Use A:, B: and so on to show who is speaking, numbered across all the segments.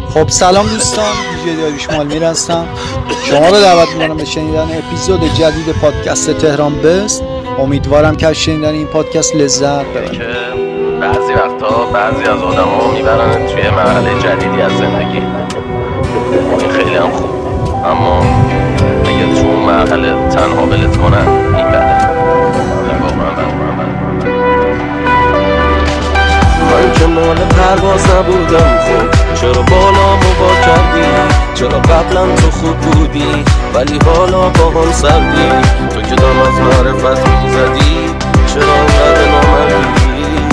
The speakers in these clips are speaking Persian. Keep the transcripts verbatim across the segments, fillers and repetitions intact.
A: خب سلام دوستان، دیجی داریوش مالمیر هستم. شما رو دعوت می‌کنم به شنیدن اپیزود جدید پادکست تهران بست. امیدوارم که از شنیدن این پادکست لذت ببرید.
B: که بعضی وقتا بعضی از آدم‌ها میبرن توی مرحله جدیدی از زندگی. این خیلی هم خوب، اما اگه تو اون مرحله تنها ولت کنن این بده.
C: من که مال پرواز نبودم، خب چرا بالامو با کردی؟ چرا قبلا تو خوب بودی ولی حالا با هم سردی؟ تو که دام از معرفت میزدی چرا انقدر نامردی؟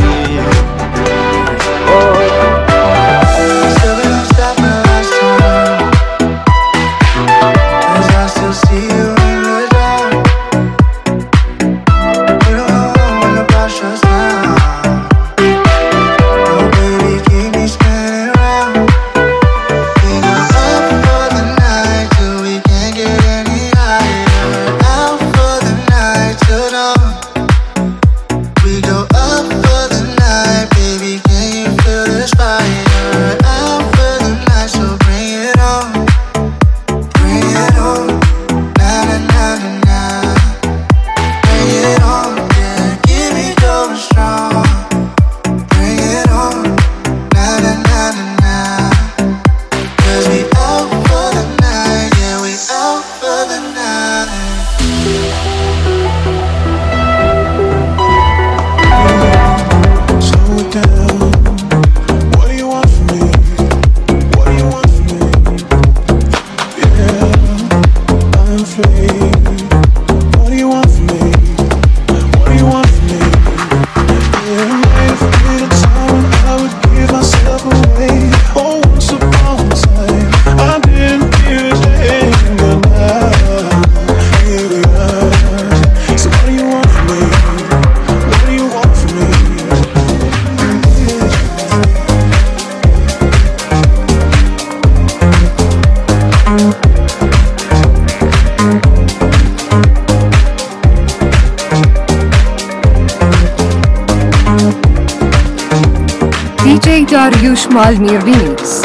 D: دیجی داریوش مالمیر ریمیکس.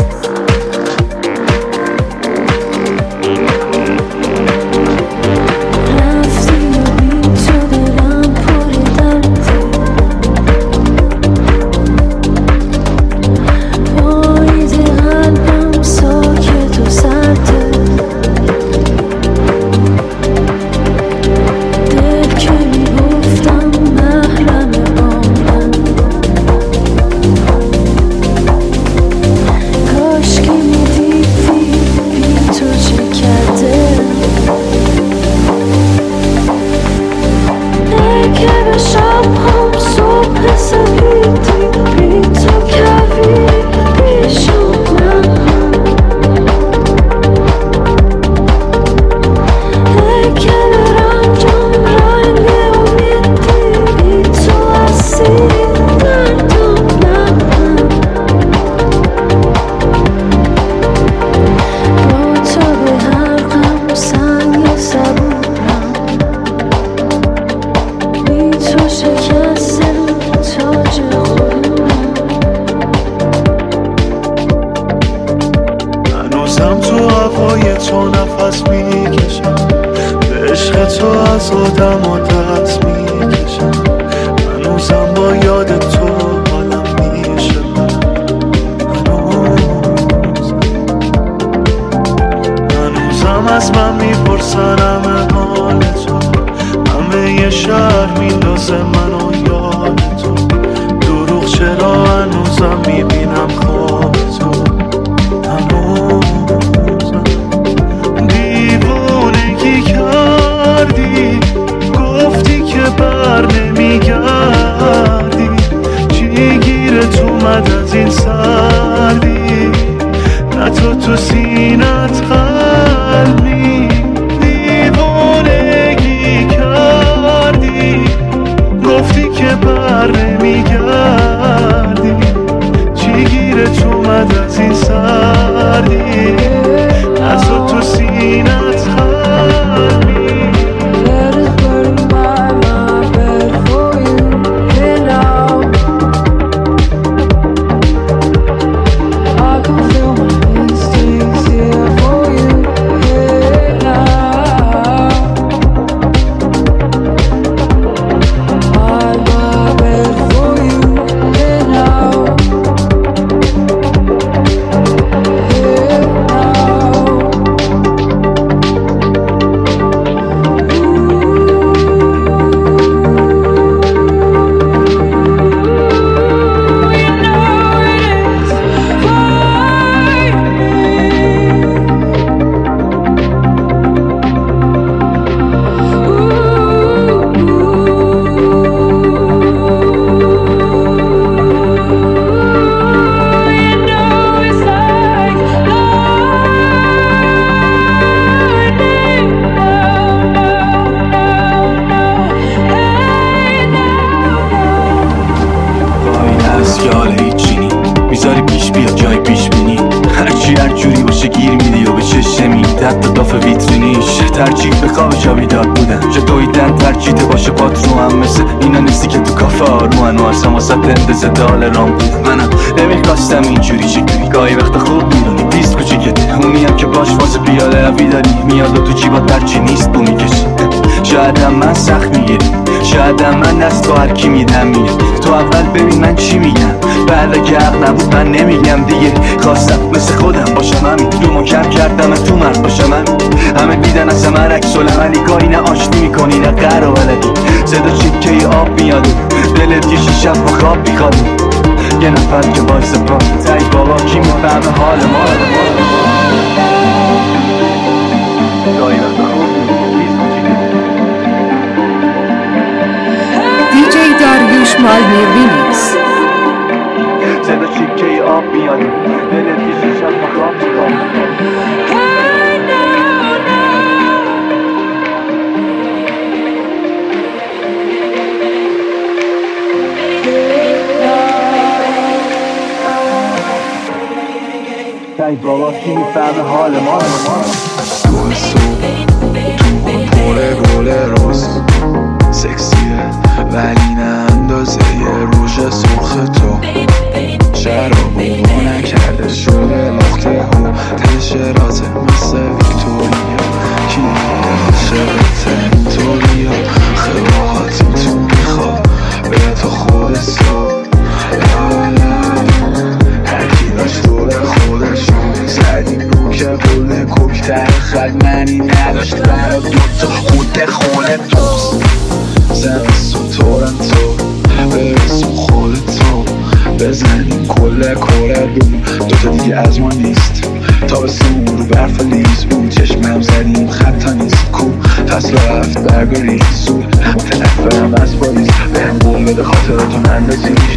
E: I can feel my نبود حتی داف ویترینیش، ترجیح به خواب جا بیدار بودن، جا دویدن ترجیح باشه پات رو هم مثل اینا نیستی که تو کافه آرمان و اصلا واسه اندازه دال رام بود. منم نمیخواستم اینجوری چگوری، گاهی وقت خوب میدونی پیست کوچیکته، اونی هم که باش فاز پیاده روی داری میاد و تو جیبات درچی نیست بو میکشی. شاید هم من سخت میگیری، شاید هم من دست تو هرکی میدم میگه تو اول ببین من چی میگم، بعد اگه حق نبود من نمیگم دیگه. خواستم مثل خودم باشم همین، رو کم کردم تو مرد باشم همین، همه دیدن از من عکس العملی، گاهی نه آشتی میکنی نه قهر و بلدی، صدا چکه آب میاد دلت یه شیشه با خواب میخواد، یه نفر که وایس پا تایی بابا کی میفهمه حال ما. گاهی وقت خوب
D: دی جی داریوش مالمیر ریمیکس.
E: صدا چکه آب میاد دلت یه شیشه با خواب میخواد. ای بابا کی میفهمه حال ما.
F: دو صبح تو پر گل روز سکسیه ولی نه اندازه یه روژ سرخ تو، شرابو با نکرده شده لخته هو تشرازه مثل ویکتوریا، کی عاشقته اینطوریا خواهاتی تو میخواد به تو خود صبح هرکی داشت دور خودشون زدیم رو که قول کوکتر خلق منی نداشت برا دوتا خود خونه دوست زمستون تورنتو برسون خودتو بزنیم کل کره دوم دوتا دیگه از ما نیست تابستون رو برف لیز بود چشمم زدیم خطا نیست کو فصل رفت برگاری زود متنفرم از پاییز به هم قول بده خاطراتون اندازیش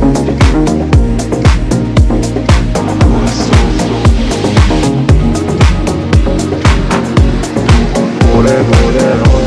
F: بوله بوله رو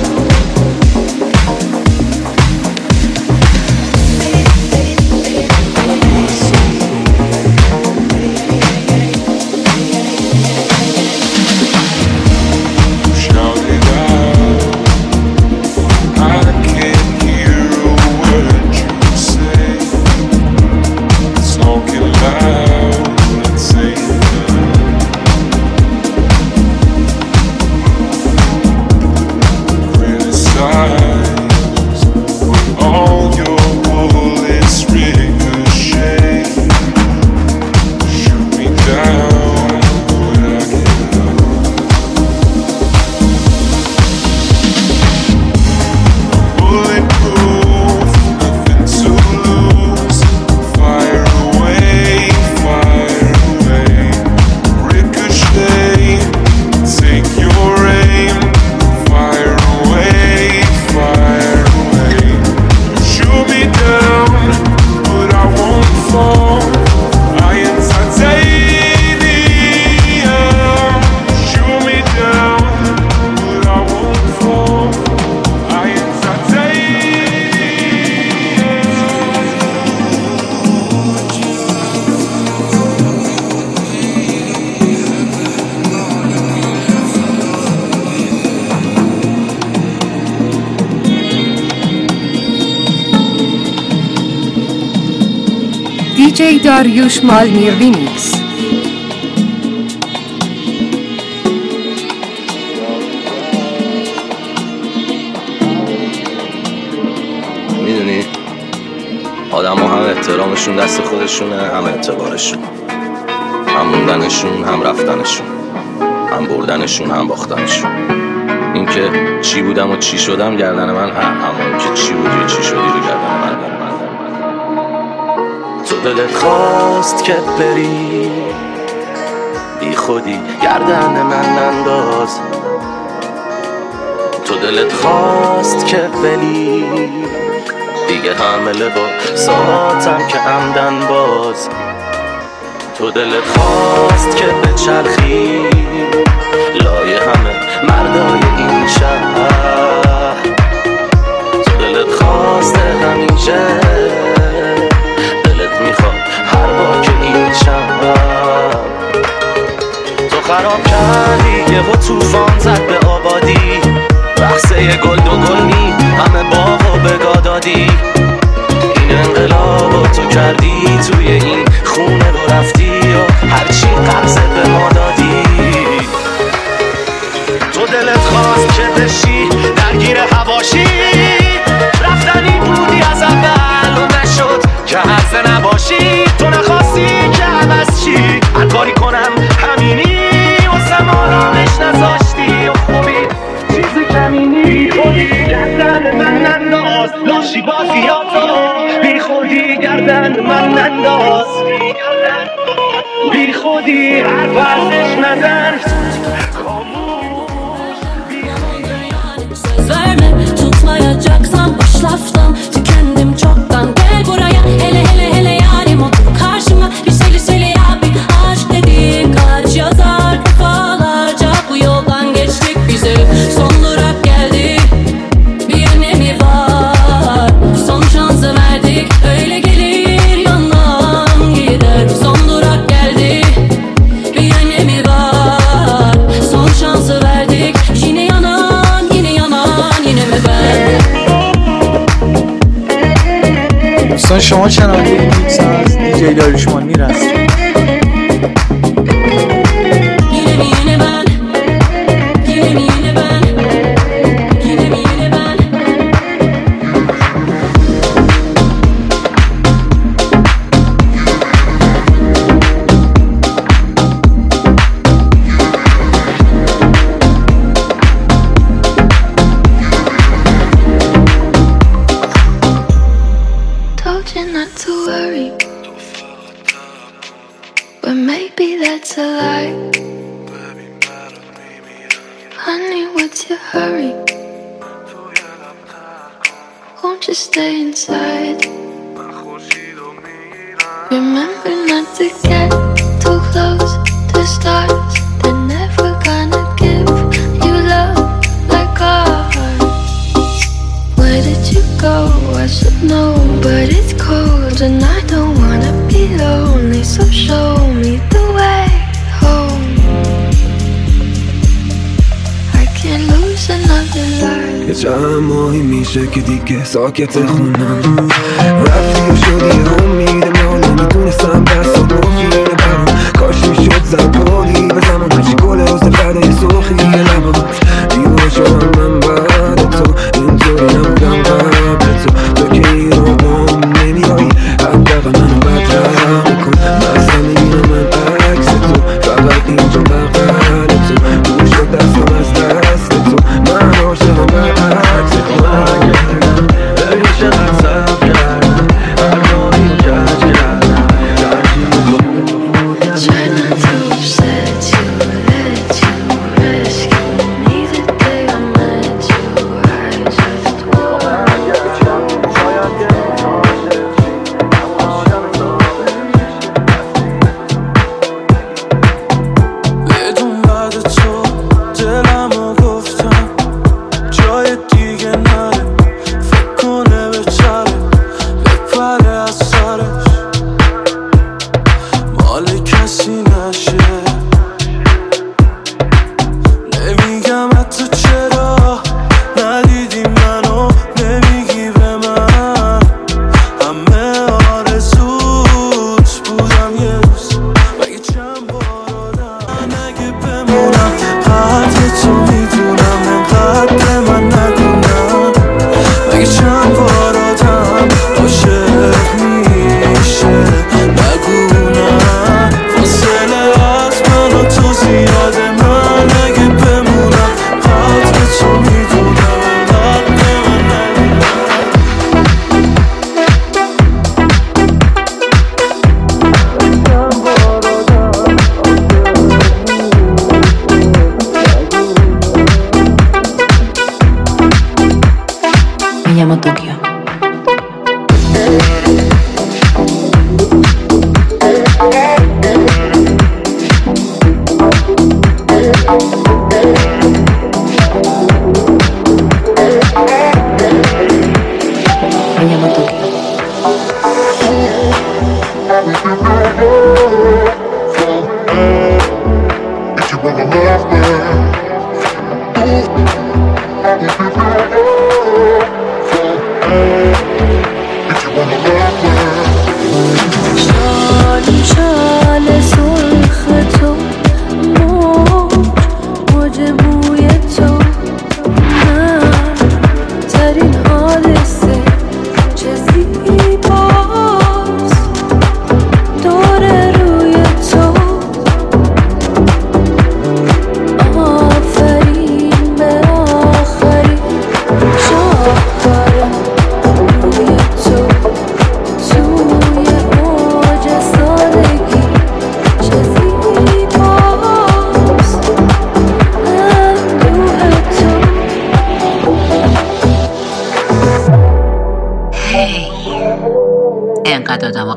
D: دی جی داریوش مالمیر ریمیکس.
B: میدونی آدم ها هم احترامشون دست خودشونه، هم اعتبارشون، هم موندنشون هم رفتنشون، هم بردنشون هم باختنشون. این که چی بودم و چی شدم گردن من، هم همون که چی بودی و چی شدی رو گردن من. تو دلت خواست که بری بی خودی گردن من ننداز، تو دلت خواست که بلی دیگه حمله با ساعتم که عمدن باز، تو دلت خواست که بچرخی لای همه مردای این شهر، تو دلت خواست همیشه دلت میخواد هر بار که این شهر تو خراب کردی یه تو
C: یه گل دو گل نی همه باغ و بگاه دادی. این انقلاب تو کردی توی این خونه رو رفتی و هرچی قبضه به ما دادی. تو دلت خواست که بشی درگیر هواشی، رفتنی بودی از اول و نشد که هرزه نباشی. تو نخواستی که عوض چی هر کاری کنم همینی واسه ما رامش نذاشتی و خوبی چیزی کمینی. خودی گردن من انداز لاشی بازیاتو، بی خودی گردن من انداز، بی خودی هر ورزش نزن.
G: Söz verme tutmayacaksan boş laftan tükendim çoktan. Gel buraya hele hele hele yarim otur karşıma. Liseli seli abi aşk dediğin kaç yazar defalarca bu yoldan geçtik bize. Son durak geldi bir önemi var. Son şansı verdik öyle gelir yandan gider. Son durak geldi bir önemi var. Son şansı verdik yine yanan.
A: دوستان شما شنونده این میکس از دیجی داریوش مالمیر هستید.
H: Stay inside. Remember not to get too close to stars. They're never gonna give you love like ours. Where did you go? I should know, but it's cold and I don't wanna be lonely. So show me the way home. I can't lose another life.
I: یه چند ماهی میشه که دیگه ساکت خونم، رفتی و شدی امید ما. نمیتونستم دست و مفیده برام، کاش میشد زد پالی به زمان هرچی گل روز فردای سرخی لبات. دیوار شدم من بعد تو، اینطوری نبودم قبل تو. تو که ایرادم نمیایی حداقل منو بدتر میکن. من اصلا میبینم من عکس تو، فقط اینجا بغل تو. دور شد دستم از دست تو، من عاشقم برعکس تو. من گردم ببین چقدر صبر کردم، هر راهی رو کج کردم.
H: Try not to upset you, let you rescue me. The day I met you, I just
C: بدون بعد تو دلمو گفتم جای دیگه نره، فکر کنه به چره بپره از سرش مال کسی نشه. نمیگم حتی چرا ندیدی منو، نمیگی به من همه آرزوت بودم یه روز. مگه چند بار آدم اگه بمونم قدر تو میدونم انقدر من نگونم. مگه چند بار آدم عاشق میشه نگونم. فاصله از من و تو زیاده، من اگه بمونم قدر تو میدونم انقدر من نگونم.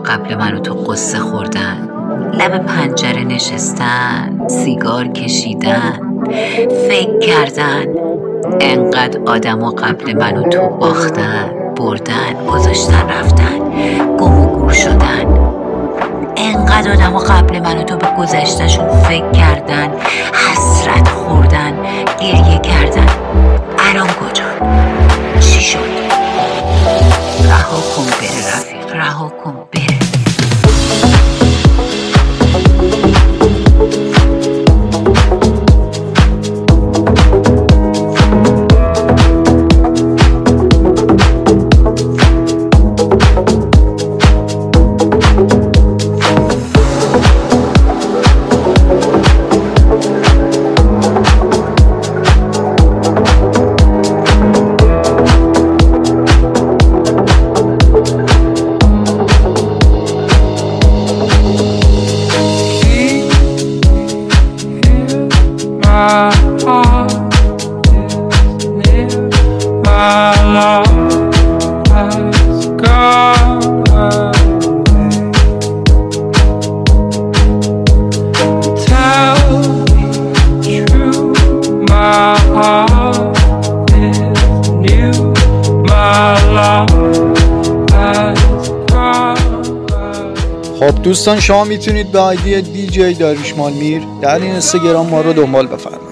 J: قبل من و تو قصه خوردن، لب پنجره نشستن، سیگار کشیدن، فکر کردن. انقدر آدم و قبل من و تو باختن، بردن، گذاشتن، رفتن، گم و گور شدن. انقدر آدم و قبل من و تو به گذشتشون فکر کردن، حسرت خوردن، گریه کردن. الان کجا؟ چی شد؟ رها کن بره رفیق، رها کن بره.
A: خب دوستان، شما میتونید به آیدی دی جی داریوش مالمیر در این اینستاگرام ما رو دنبال بفرمایید.